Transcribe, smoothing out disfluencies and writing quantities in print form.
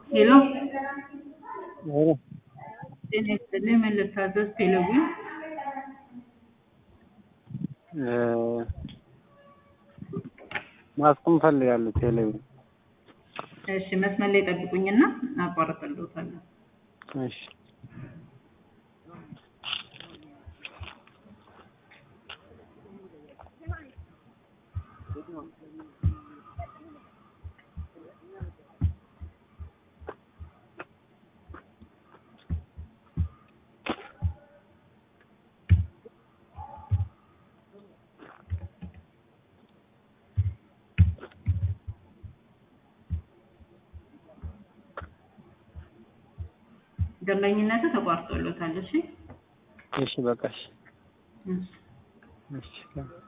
ሄሎ ኧረ ጤና ይስጥልኝ። ምን ልታዘዝ? ቴሌቪዥን ማስቆም ፈልጋለሁ ቴሌቪዥን። እሺ፣ መስመር ላይ ጠብቁኝና አቋርጥልዎታለሁ። እሺ ደንበኝነቱ ተቋርጦልዎታል። እሺ እሺ በቃ እሺ እሺ እሺ